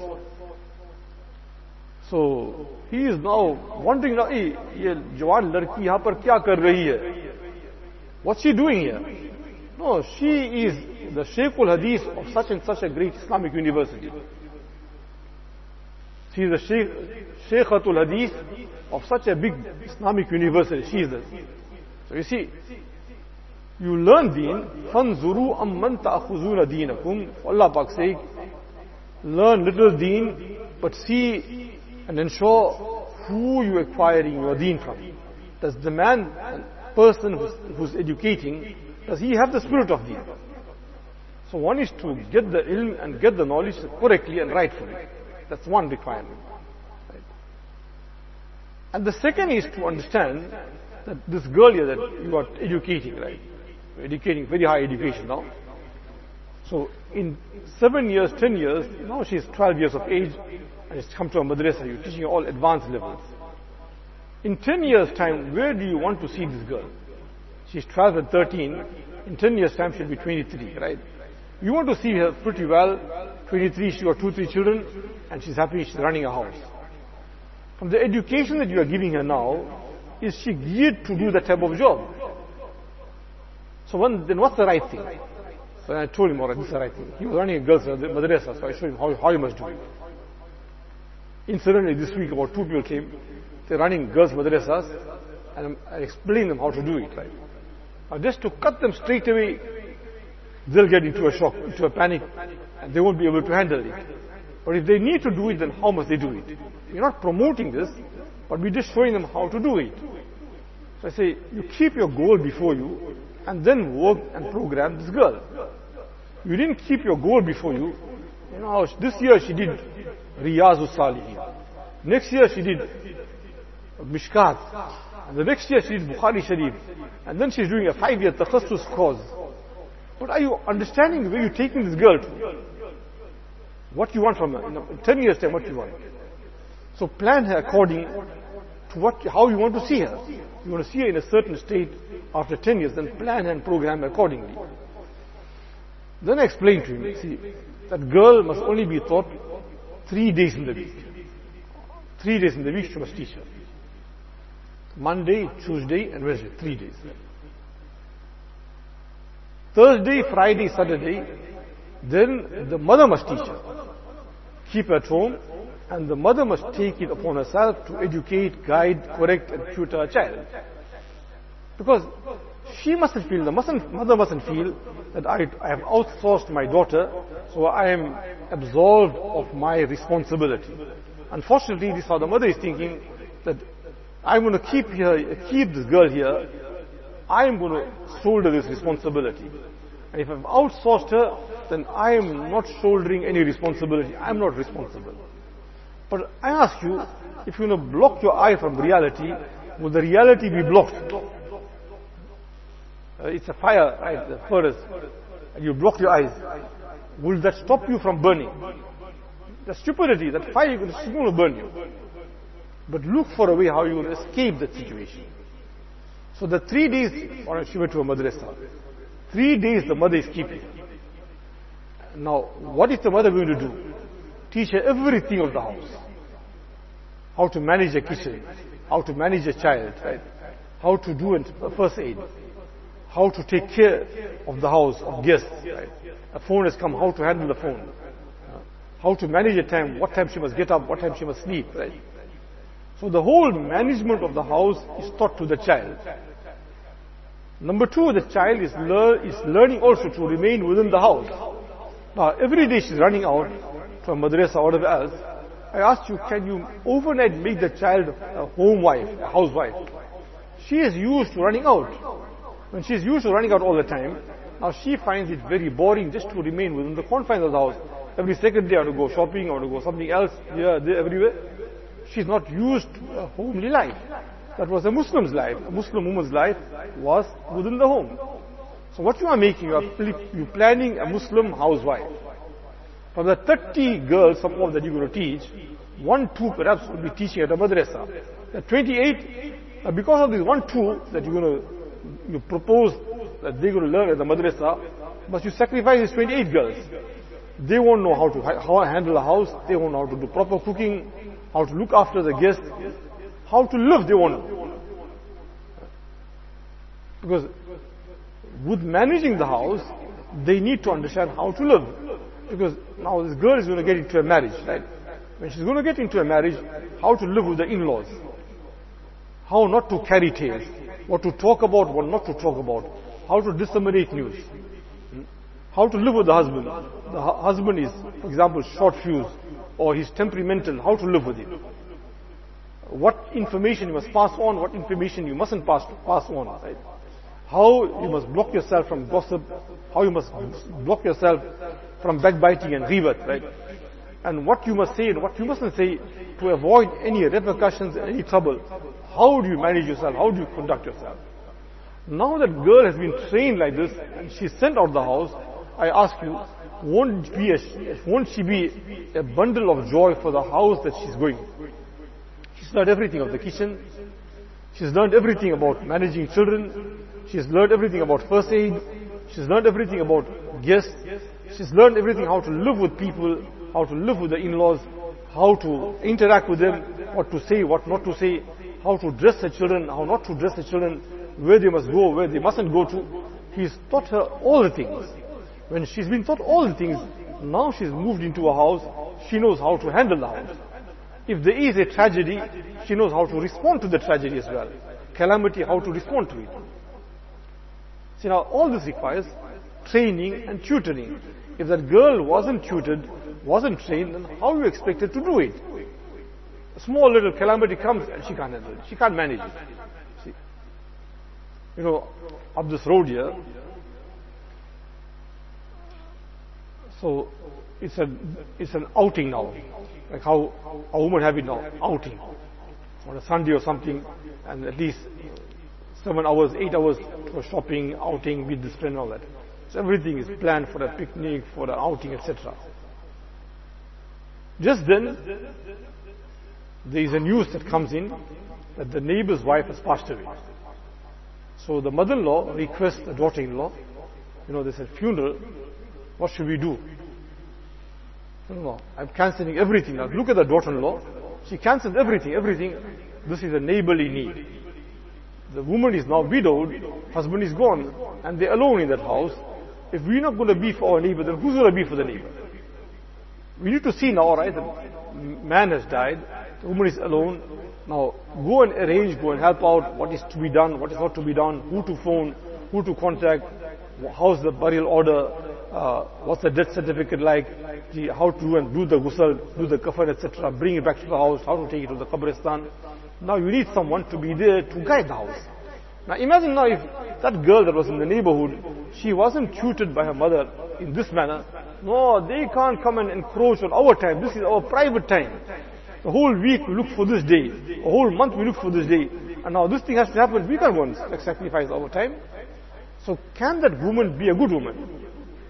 So he is now wondering, now, hey, ye jawan ladki yahan par kya kar rahi hai? What's she doing here? No, she is the Shaykhul Hadith of such and such a great Islamic university. She is the Shaykh, Shaykhatul Hadith of such a big Islamic university. She is the. So you see, you learn deen, فَانْظُرُوا أَمَّنْ تَأْخُذُونَ دِينَكُمْ. For Allah Pak's sake, learn little deen, but see and ensure who you are acquiring your deen from. Does the man, person who's, who's educating, does he have the spirit of deen? So one is to get the ilm and get the knowledge correctly and rightfully. That's one requirement. Right? And the second is to understand that this girl here that you are educating, right? You're educating, very high education now. So in seven years, ten years, now she's twelve years of age and she's come to a madrasa, you're teaching her all advanced levels. In ten years time, where do you want to see this girl? She's twelve and thirteen, in ten years time she'll be twenty-three, right? You want to see her pretty well, twenty-three, she got two, three children, and she's happy, she's running a house. From the education that you are giving her now, is she geared to do that type of job? So when, then what's the right thing? So I told him, alright, this is the right thing. He was running a girls' madrasa, so I showed him how, how you must do it. Incidentally, this week about two people came, they're running girls' madrasas, and I explained them how to do it, right? Now just to cut them straight away, they'll get into a shock, into a panic, and they won't be able to handle it. But if they need to do it, then how must they do it? We're not promoting this, but we're just showing them how to do it. So I say, you keep your goal before you, and then work and program this girl. You didn't keep your goal before you. You know, this year she did Riyaz Salihin. Next year she did Mishkat. And the next year she did Bukhari Sharif. And then she's doing a five-year takhassus course. But are you understanding where you're taking this girl to? What you want from her? In ten years time, what you want? So plan her according to what, how you want to see her. You want to see her in a certain state after ten years, then plan and program accordingly. Then I explained to him, see, that girl must only be taught three days in the week. Three days in the week she must teach her. Monday, Tuesday and Wednesday, three days. Thursday, Friday, Saturday, then the mother must teach her. Keep her at home, and the mother must take it upon herself to educate, guide, correct and tutor her child. Because she mustn't feel, the mustn't, mother mustn't feel that I, I have outsourced my daughter, so I am absolved of my responsibility. Unfortunately, this is how the mother is thinking, that I'm going to keep here, keep this girl here, I'm going to shoulder this responsibility. And if I've outsourced her, then I am not shouldering any responsibility. I'm not responsible. But I ask you, if you're going to block your eye from reality, will the reality be blocked? Uh, it's a fire, right, the furnace, and you block your eyes. Will that stop you from burning? The stupidity, that fire is going to burn you. But look for a way how you will escape that situation. So the three days, or she went to a madrasa. Three days the mother is keeping. Now, what is the mother going to do? Teach her everything of the house. How to manage a kitchen, how to manage a child, right? How to do a first aid, how to take care of the house, of guests, right? A phone has come, how to handle the phone, how to manage a time, what time she must get up, what time she must sleep, right? So the whole management of the house is taught to the child. Number two, the child is, lear is learning also to remain within the house. Now, every day she's running out to a madrasa or whatever else. I asked you, can you overnight make the child a home wife, a housewife? She is used to running out. When she is used to running out all the time, now she finds it very boring just to remain within the confines of the house. Every second day I want to go shopping, I want to go something else, here, there, everywhere. She's not used to a homely life. That was a Muslim's life. A Muslim woman's life was within the home. So what you are making, you are you planning a Muslim housewife. From the thirty girls, some of that you're going to teach, one, two perhaps will be teaching at a madrasa. The twenty-eight, uh, because of this one, two that you're going to you propose that they're going to learn at the madrasa, must you sacrifice these twenty-eight girls. They won't know how to how handle a house, they won't know how to do proper cooking, how to look after the guests, how to live they won't know. Because with managing the house, they need to understand how to live. Because now this girl is going to get into a marriage, right? When she's going to get into a marriage, how to live with the in-laws. How not to carry tales. What to talk about, what not to talk about. How to disseminate news. how to live with the husband. The hu- husband is, for example, short fuse, or he's temperamental, how to live with him. What information you must pass on, what information you mustn't pass, pass on, right? How you must block yourself from gossip, how you must block yourself from backbiting and ghibbat, right? And what you must say and what you mustn't say to avoid any repercussions and any trouble. How do you manage yourself? How do you conduct yourself? Now that girl has been trained like this and she's sent out of the house, I ask you, won't, be a, won't she be a bundle of joy for the house that she's going? She's learned everything of the kitchen. She's learned everything about managing children. She's learned everything about first aid. She's learned everything about guests. She's learned everything how to live with people, how to live with the in-laws, how to interact with them, what to say, what not to say, how to dress the children, how not to dress the children, where they must go, where they mustn't go to. He's taught her all the things. When she's been taught all the things, now she's moved into a house, she knows how to handle the house. If there is a tragedy, she knows how to respond to the tragedy as well. Calamity, how to respond to it. See, now all this requires training and tutoring. If that girl wasn't tutored, wasn't trained, then how you expect her to do it? A small little calamity comes and she can't handle it. She can't manage it. See, you know, up this road here, so it's a it's an outing now, like how a woman have it now, outing on a Sunday or something, and at least seven hours, eight hours for shopping, outing, with this friend, all that. So everything is planned for a picnic, for an outing, et cetera. Just then, there is a news that comes in that the neighbor's wife has passed away. So the mother-in-law requests the daughter-in-law, you know, there's a funeral, what should we do? No, no, I'm cancelling everything. Now look at the daughter-in-law. She cancelled everything, everything. This is a neighborly need. The woman is now widowed, husband is gone, and they're alone in that house. If we're not going to be for our neighbor, then who's going to be for the neighbor? We need to see now, right, the man has died, the woman is alone. Now, go and arrange, go and help out what is to be done, what is not to be done, who to phone, who to contact, how's the burial order, uh, what's the death certificate like, the, how to do and do the ghusl, do the kafan, et cetera, bring it back to the house, how to take it to the qabristan. Now you need someone to be there to guide the house. Now imagine now if that girl that was in the neighborhood, she wasn't tutored by her mother in this manner. No, they can't come and encroach on our time. This is our private time. The whole week we look for this day. The whole month we look for this day. And now this thing has to happen. We can't want to sacrifice our time. So can that woman be a good woman?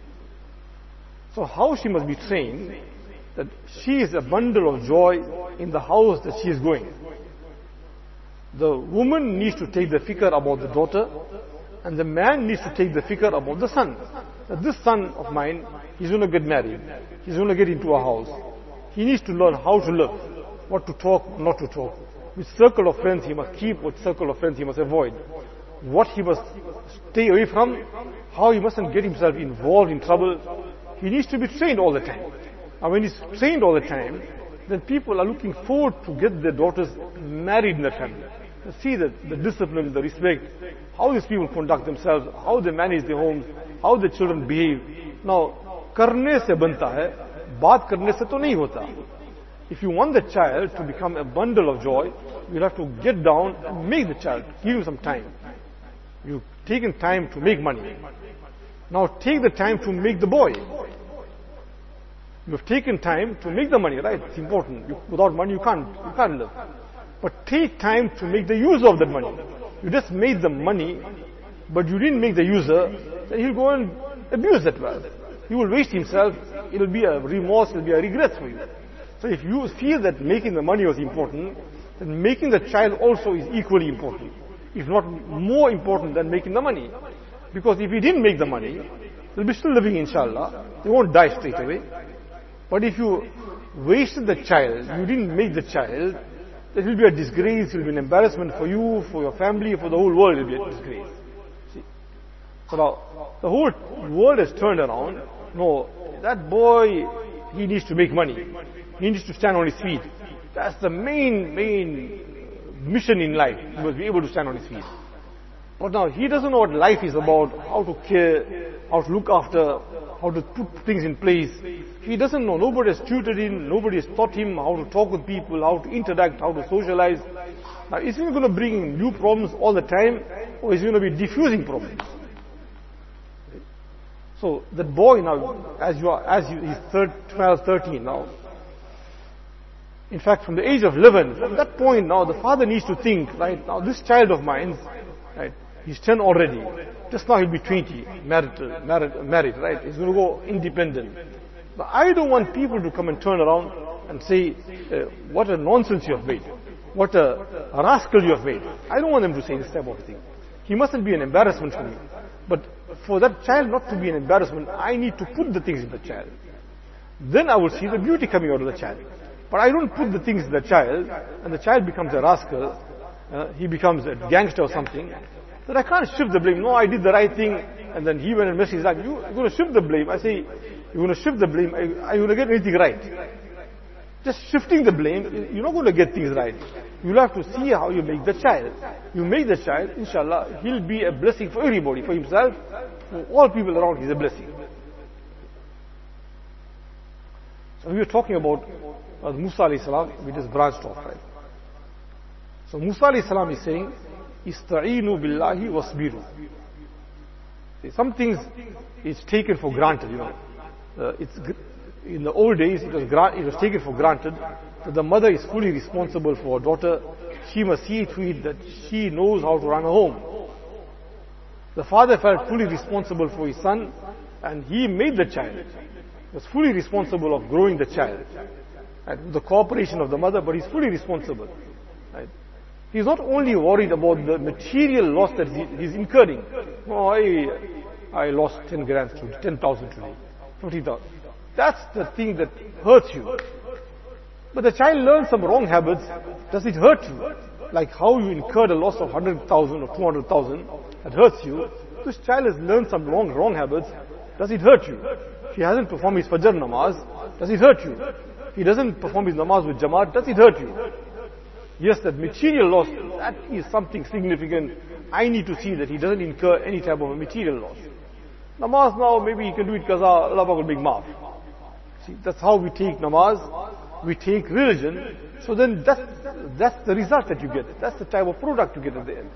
So how she must be trained that she is a bundle of joy in the house that she is going. The woman needs to take the fikr about the daughter, and the man needs to take the fikr about the son. That this son of mine, he's going to get married. He's going to get into a house. He needs to learn how to live, what to talk, not to talk. Which circle of friends he must keep, what circle of friends he must avoid. What he must stay away from, how he mustn't get himself involved in trouble. He needs to be trained all the time. And when he's trained all the time, then people are looking forward to get their daughters married in the family. To see the, the discipline, the respect, how these people conduct themselves, how they manage their homes, how the children behave. Now, karne se banta hai, baat karne se to nahi hota. If you want the child to become a bundle of joy, you'll have to get down and make the child, give him some time. You've taken time to make money. Now take the time to make the boy. You've taken time to make the money, right? It's important. You, without money you can't, you can't live. But take time to make the use of that money. You just made the money, but you didn't make the user, then he'll go and abuse that wealth. He will waste himself, it'll be a remorse, it'll be a regret for you. So if you feel that making the money was important, then making the child also is equally important. If not more important than making the money. Because if he didn't make the money, they'll be still living inshallah. They won't die straight away. But if you wasted the child, you didn't make the child, it will be a disgrace, it will be an embarrassment for you, for your family, for the whole world, it will be a disgrace. See? So now, the whole world has turned around. No, that boy, he needs to make money. He needs to stand on his feet. That's the main, main mission in life. He must be able to stand on his feet. But now he doesn't know what life is about, how to care, how to look after, how to put things in place. He doesn't know. Nobody has tutored him, nobody has taught him how to talk with people, how to interact, how to socialize. Now, is he going to bring new problems all the time, or is he going to be diffusing problems? So that boy now, as you are, as you, he's twelve, thirteen now. In fact, from the age of eleven, from that point now, the father needs to think, right, now this child of mine, right, he's ten already. Just now he'll be twenty, married, married, married, right? He's going to go independent. But I don't want people to come and turn around and say, uh, what a nonsense you have made. What a, a rascal you have made. I don't want them to say this type of thing. He mustn't be an embarrassment for me. But for that child not to be an embarrassment, I need to put the things in the child. Then I will see the beauty coming out of the child. But I don't put the things in the child, and the child becomes a rascal, uh, he becomes a gangster or something. Then I can't shift the blame. No, I did the right thing, and then he went and messed his life. You, you're going to shift the blame. I say, you're going to shift the blame. Are you, are you going to get anything right? Just shifting the blame, you're not going to get things right. You'll have to see how you make the child. You make the child, inshallah, he'll be a blessing for everybody, for himself, for all people around, he's a blessing. So we were talking about uh, Musa alayhi salam, we just branched off, right? So Musa alayhi salam is saying, Ista'inu billahi wasbiru. See, some things is taken for granted, you know. Uh, it's in the old days, it was, gra- it was taken for granted that the mother is fully responsible for her daughter. She must see to it that she knows how to run a home. The father felt fully responsible for his son, and he made the child. He was fully responsible of growing the child. Right? With the cooperation of the mother, but he's fully responsible. Right? He's not only worried about the material loss that he, he's incurring. Oh, I, I lost ten grams today, ten thousand today, fifty thousand. That's the thing that hurts you. But the child learns some wrong habits. Does it hurt you? Like how you incurred a loss of one hundred thousand or two hundred thousand, that hurts you. This child has learned some wrong, wrong habits. Does it hurt you? If he hasn't performed his Fajr namaz, does it hurt you? If he doesn't perform his namaz with Jamaat, does it hurt you? Yes, that material loss, that is something significant. I need to see that he doesn't incur any type of a material loss. Namaz now, maybe he can do it because Allah will make maaf. See, that's how we take namaz, we take religion. So then that's, that's the result that you get. That's the type of product you get at the end.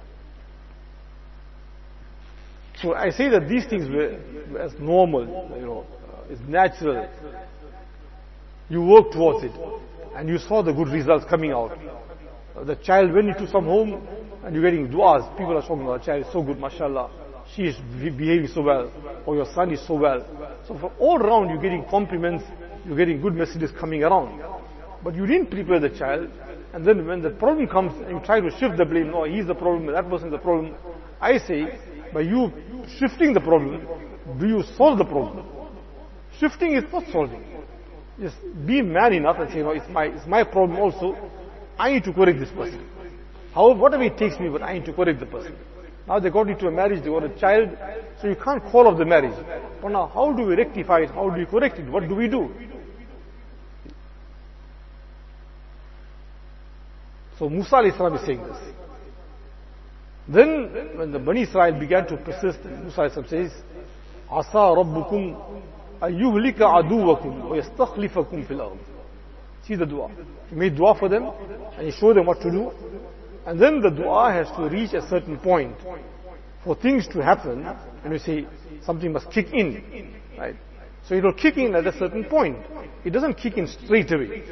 So I say that these things were, were as normal, you know, uh, it's natural. You work towards it, and you saw the good results coming out. Uh, the child went into some home, and you're getting du'as. People are talking about the child is so good, mashallah. She is behaving so well, or your son is so well. So for all around, you're getting compliments, you're getting good messages coming around. But you didn't prepare the child, and then when the problem comes, and you try to shift the blame, no, he's the problem, that person's the problem. I say, by you shifting the problem, do you solve the problem? Shifting is not solving. Just be man enough and say, no, it's my, it's my problem also. I need to correct this person. However, whatever it takes me, but I need to correct the person. Now they got into a marriage, they got a child, so you can't call off the marriage. But now, how do we rectify it? How do we correct it? What do we do? So Musa alayhi salam is saying this. Then, when the Bani Israel began to persist, Musa alayhi salam says, Asa rabbukum ayyuhlika aduwakum wa yastakhlifakum fil ard. See the dua. He made dua for them, and he showed them what to do. And then the dua has to reach a certain point. For things to happen, and we say, something must kick in. Right? So it will kick in at a certain point. It doesn't kick in straight away.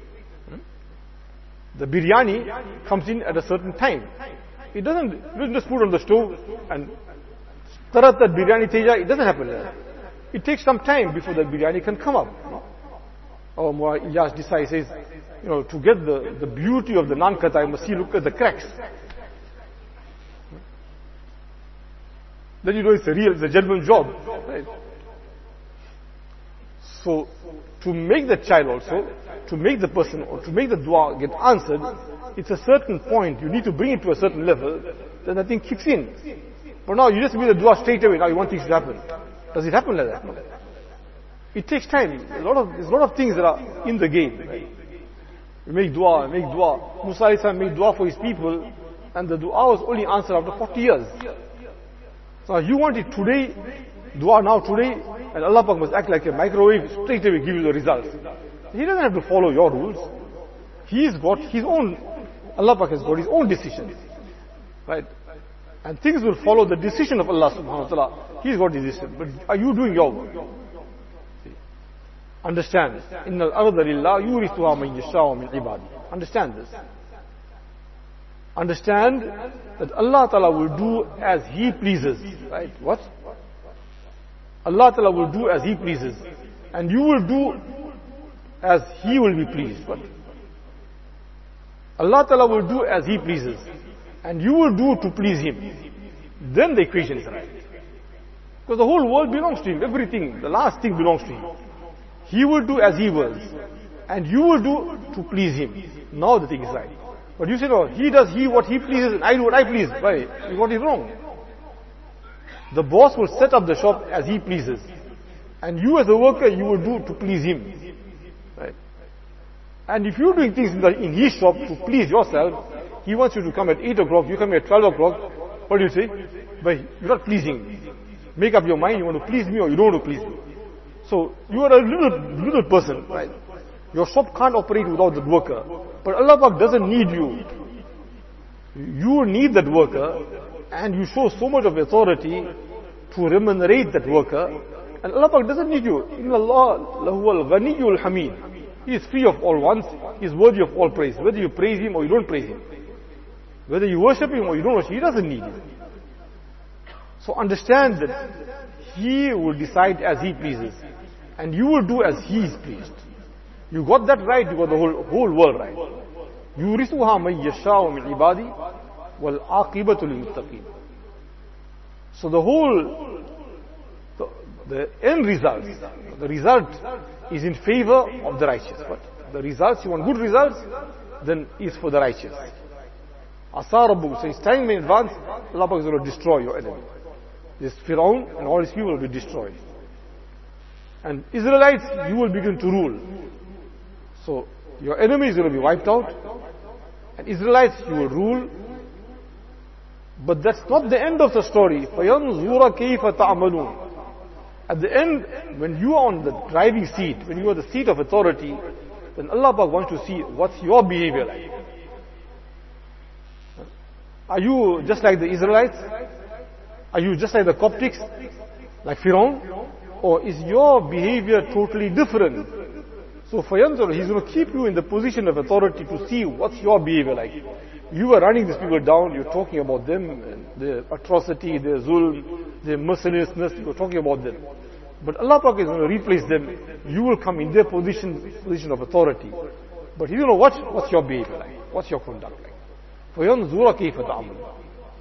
The biryani comes in at a certain time. It doesn't, you don't just put on the stove and tarat that biryani teja, it doesn't happen like that. It takes some time before the biryani can come up. Or Mullah Ilyas Desai says, you know, to get the, the beauty of the naan kata, you must see, look at the cracks. Then you know it's a real, it's a genuine job. Right? So, to make the child also, to make the person, or to make the dua get answered, it's a certain point, you need to bring it to a certain level, then the thing kicks in. But now you just make the dua straight away, now you want things to happen. Does it happen like that? No. It takes time. A lot of, there's a lot of things that are in the game. Right? You make dua, make dua. Musa alayhi salam made dua for his people, and the dua was only answered after forty years. So you want it today, dua now today, and Allah Pak must act like a microwave, straight away give you the results. He doesn't have to follow your rules. He's got his own, Allah Pak has got his own decisions. Right? And things will follow the decision of Allah subhanahu wa ta'ala. He's got his decision. But are you doing your work? See. Understand. Inna al-arda lillah yurithuha man yasha'u min ibadi. Understand this. Understand that Allah Ta'ala will do as He pleases. Right? What? Allah Ta'ala will do as He pleases. And you will do as He will be pleased. What? Allah Ta'ala will do as He pleases. And you will do to please Him. Then the equation is right. Because the whole world belongs to Him. Everything, the last thing belongs to Him. He will do as He wills. And you will do to please Him. Now the thing is right. But you say, no, He does He what He pleases and I do what I please. Why? What is wrong? The boss will set up the shop as he pleases. And you as a worker, you will do to please him. Right? And if you're doing things in, the, in his shop to please yourself, he wants you to come at eight o'clock, you come at twelve o'clock. What do you say? But you're not pleasing. Make up your mind, you want to please me or you don't want to please me. So, you are a little, little person, right? Your shop can't operate without that worker. But Allah Pak doesn't need you. You need that worker, and you show so much of authority to remunerate that worker. And Allah Pak doesn't need you. Inna Allah lahu al-ghaniyyul hamid. He is free of all wants. He is worthy of all praise. Whether you praise Him or you don't praise Him. Whether you worship Him or you don't worship Him, He doesn't need you. So understand that He will decide as He pleases. And you will do as He is pleased. You got that right, you got the whole, whole world right. يُورِثُهَا مَن يَشَاءُ مِنْ عِبَادِي وَالْعَاقِبَةُ لِلْمُتَّقِينَ. So the whole, the, the end result, the result is in favor of the righteous. But the results, you want good results, then is for the righteous. Asa Rabbukum, so it's time in advance, Allah is going to destroy your enemy. This Firaun and all his people will be destroyed. And Israelites, you will begin to rule. So, your enemy is going to be wiped out. And Israelites, you will rule. But that's not the end of the story. فَيَنْظُرَ كَيْفَ تَعْمَلُونَ. At the end, when you are on the driving seat, when you are the seat of authority, then Allah wants to see what's your behavior like. Are you just like the Israelites? Are you just like the Coptics? Like Firaun? Or is your behavior totally different? So Fayanzur, he's going to keep you in the position of authority to see what's your behavior like. You are running these people down, you're talking about them, and their atrocity, their zulm, their mercilessness, you're talking about them. But Allah Pak is going to replace them. You will come in their position, position of authority. But you don't know what, what's your behavior like, what's your conduct like. فَيَنْظُرَ كَيْفَ تَعْمَلُونَ.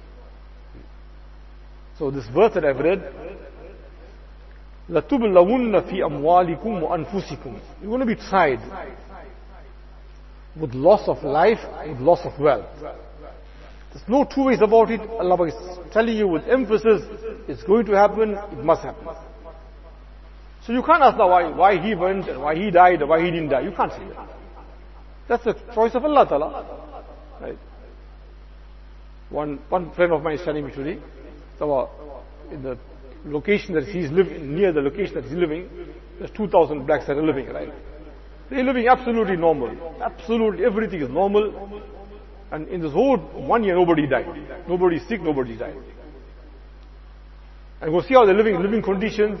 So this verse that I've read, لَتُبْلَوُنَّ فِي أَمْوَالِكُمْ وَأَنفُسِكُمْ. You're going to be tried with loss of life, with loss of wealth. There's no two ways about it. Allah is telling you with emphasis, it's going to happen, it must happen. So you can't ask now why, why he went, and why he died, or why he didn't die. You can't say that. That's the choice of Allah Ta'ala. Right? One, one friend of mine is telling me today, so in the location that he's living, near the location that he's living, there's two thousand blacks that are living, right? They're living absolutely normal. Absolutely everything is normal. And in this whole one year, nobody died. Nobody's sick, nobody died. And go see how they're living, living conditions.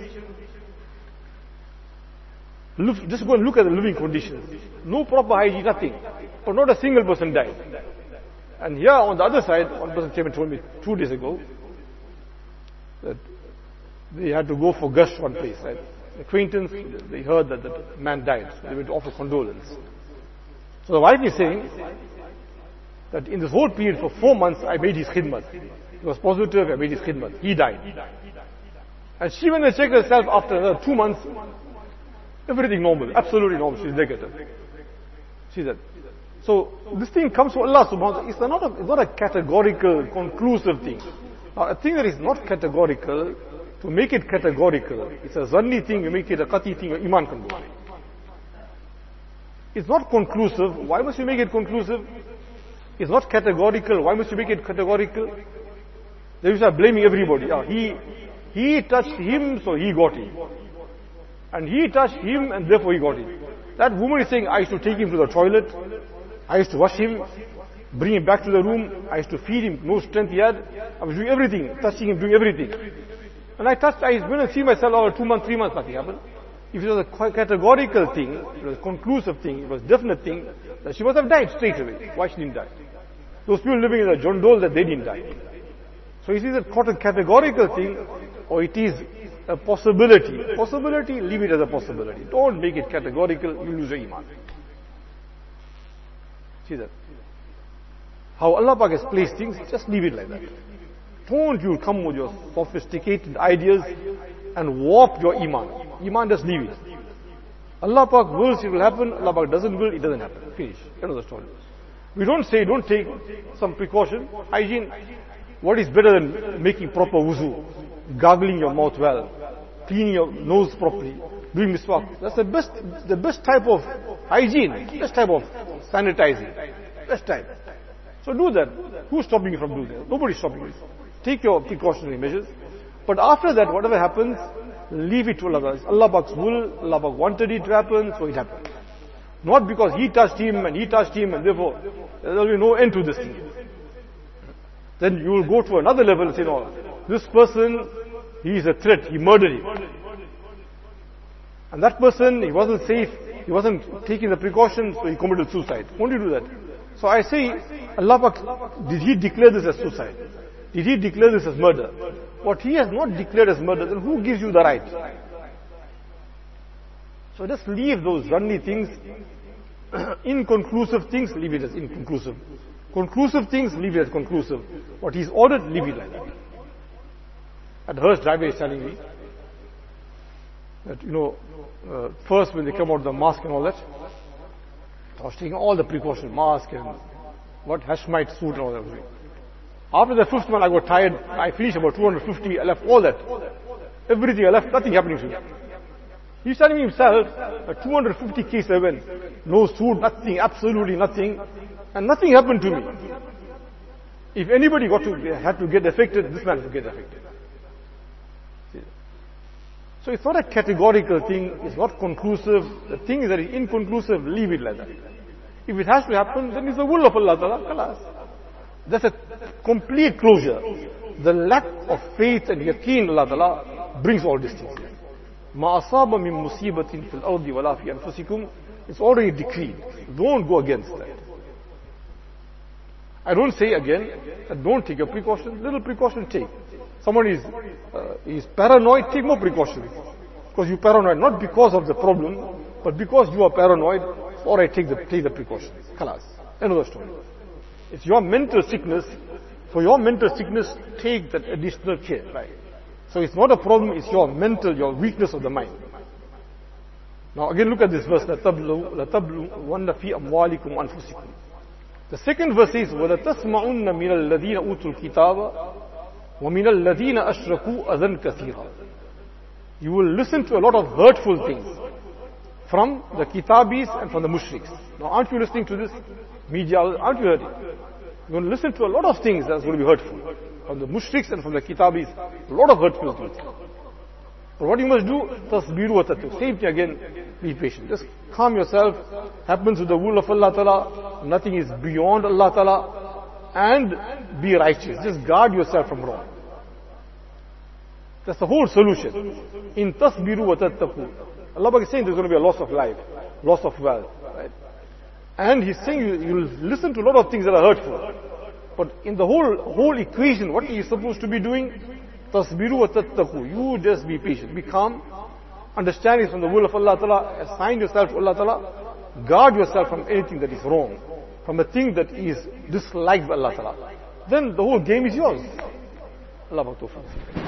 Look, just go and look at the living conditions. No proper hygiene, nothing. But not a single person died. And here on the other side, one person came and told me two days ago that they had to go for gush one place, right? Acquaintance, they heard that the man died. So they went to offer condolence. So the wife is saying that in this whole period for four months I made his khidmat. He was positive, I made his khidmat. He died. And she went and checked herself after another two months. Everything normal, absolutely normal. She's negative. She said. So this thing comes from Allah subhanahu wa ta'ala. It's not a, it's not a categorical, conclusive thing. Now, a thing that is not categorical, to make it categorical, it's a zanni thing, you make it a qati thing, your iman can go. It's not conclusive. Why must you make it conclusive? It's not categorical. Why must you make it categorical? They start blaming everybody. Yeah, he, he touched him, so he got it. And he touched him, and therefore he got it. That woman is saying, I used to take him to the toilet. I used to wash him, bring him back to the room. I used to feed him, no strength he had. I was doing everything, touching him, doing everything. And I touched, I went and see myself over two months, three months, nothing happened. If it was a categorical thing, it was a conclusive thing, it was a definite thing, that she must have died straight away. Why she didn't die? Those people living in the jondol, that they didn't die. So is it a categorical thing, or it is a possibility? Possibility, leave it as a possibility. Don't make it categorical, you lose your iman. See that? How Allah Pak has placed things, just leave it like that. Don't you come with your sophisticated ideas and warp your iman. Iman, just leave it. Allah Pak wills, it will happen. Allah Pak doesn't will, it doesn't happen. Finish. End of the story. We don't say, don't take some precaution. Hygiene. What is better than making proper wuzu? Gargling your mouth well. Cleaning your nose properly. Doing miswak. That's the best, the best type of hygiene. Best type of sanitizing. Best type. So do that. Who's stopping you from doing that? Nobody's stopping you. Take your precautionary measures. But after that, whatever happens, leave it to Allah. It's Allah Pak's will. Allah Pak wanted it to happen, so it happened. Not because he touched him and he touched him and therefore there will be no end to this thing. Then you will go to another level and say, no, this person, he is a threat, he murdered him. And that person, he wasn't safe, he wasn't taking the precautions, so he committed suicide. Won't you do that? So I say, Allah Pak, did he declare this as suicide? Did he declare this as murder? What he has not declared as murder, then who gives you the right? So just leave those runny things, inconclusive things, leave it as inconclusive. Conclusive things, leave it as conclusive. What he's ordered, leave it like that. At Hurst Driveway is telling me that, you know, uh, first when they come out of the mosque and all that, I was taking all the precautions, mask and what, Hashemite suit and all that. After the fifth one, I got tired. I finished about two hundred fifty. I left all that. Everything I left, nothing happening to me. He's telling me himself that two hundred fifty cases I went. No suit, nothing, absolutely nothing. And nothing happened to me. If anybody got to, had to get affected, this man would get affected. See? So it's not a categorical thing. It's not conclusive. The thing that is inconclusive, leave it like that. If it has to happen, then it's the will of Allah Ta'ala. That's a complete closure. The lack of faith and yaqeen in Allah Ta'ala brings all these things. مَا أَصَابَ مِن مُصِيبَةٍ فِي الْأَرْضِ وَلَا فِي أَنفُسِكُمْ. It's already decreed. Don't go against that. I don't say again that don't take your precautions. Little precaution take. Someone is uh, is paranoid, take more precautions. Because you're paranoid, not because of the problem, but because you are paranoid, or I take the take the precautions. Khalas. End of the story. It's your mental sickness. For your mental sickness, take that additional care. Right? So it's not a problem, it's your mental, your weakness of the mind. Now again look at this verse. لَتَبْلُوَنَّ فِي أَمْوَالِكُمْ وَأَنفُسِكُمْ. The second verse is وَلَتَسْمَعُنَّ مِنَ الَّذِينَ أُوتُوا الْكِتَابَ وَمِنَ الَّذِينَ أَشْرَكُوا أَذًا كَثِيرًا. You will listen to a lot of hurtful things from the Kitabis and from the Mushriks. Now aren't you listening to this? Media, aren't you hearing? You're going to listen to a lot of things that's going to be hurtful. From the Mushriks and from the Kitabis, a lot of hurtful things. But what you must do, tasbiru wa tattu. Same thing again, be patient. Just calm yourself. Happens with the will of Allah Ta'ala. Nothing is beyond Allah Ta'ala. And be righteous. Just guard yourself from wrong. That's the whole solution. In tasbiru wa tattaqu. Allah is saying there's going to be a loss of life, loss of wealth. Right? And He's saying you, you'll listen to a lot of things that are hurtful. But in the whole whole equation, what are you supposed to be doing? Tasbiru wa tattaqu. You just be patient, be calm, understand it from the will of Allah Ta'ala, assign yourself to Allah Ta'ala, guard yourself from anything that is wrong, from a thing that is disliked by Allah Ta'ala. Then the whole game is yours. Allah Ta'ala.